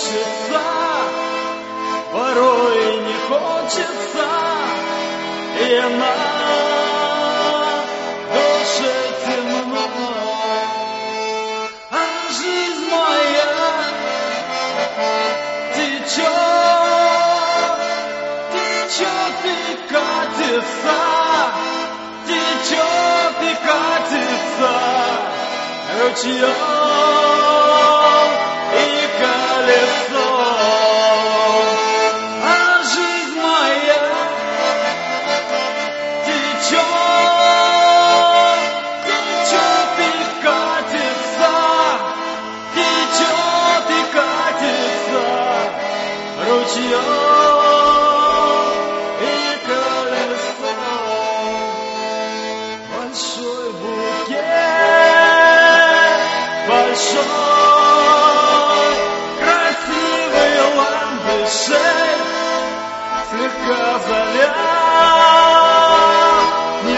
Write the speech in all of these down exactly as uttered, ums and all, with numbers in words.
хочется, порой не хочется, и на душе темно. А жизнь моя течет, течет и катится, течет и катится ручьем и колесом. А жизнь моя течет, течет и катится, течет и катится ручьем и колесом. Большой букет, большой красивый ландышей слегка залял, не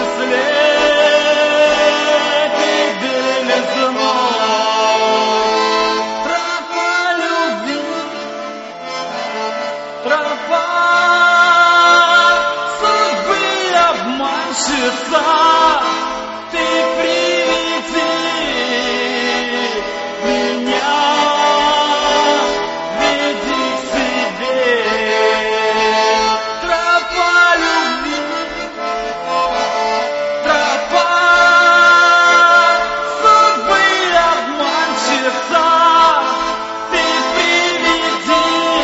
слепит белизной. Тропа любви, тропа судьбы обманщица, ты приведи меня, веди к себе. Тропа любви, тропа судьбы обманщица, ты приведи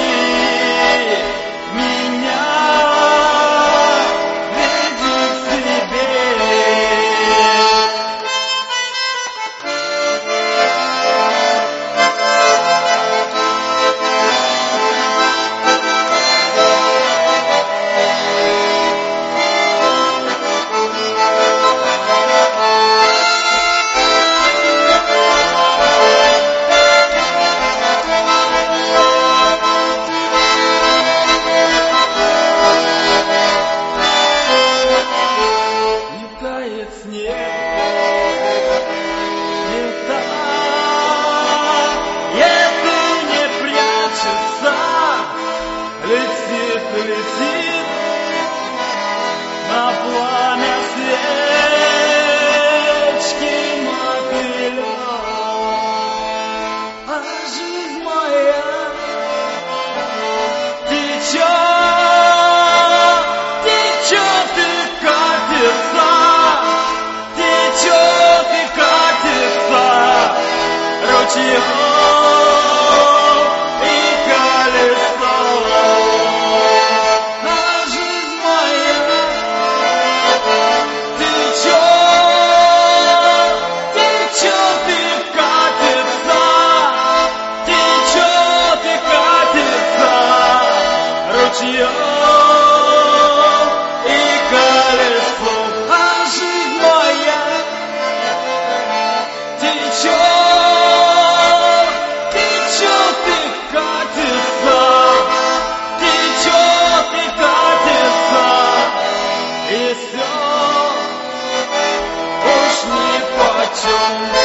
меня, веди к себе. Не тает снег, не тает и не прячется, летит, летит на пламя свечки мотылек. А жизнь моя течет, течет и катится, течет и катится ручьем и колесом. А жизнь моя течет, течет и катится, течет и катится ручьем и колесом. А жизнь моя течет, течет и катится, течет и катится, и все уж нипочем.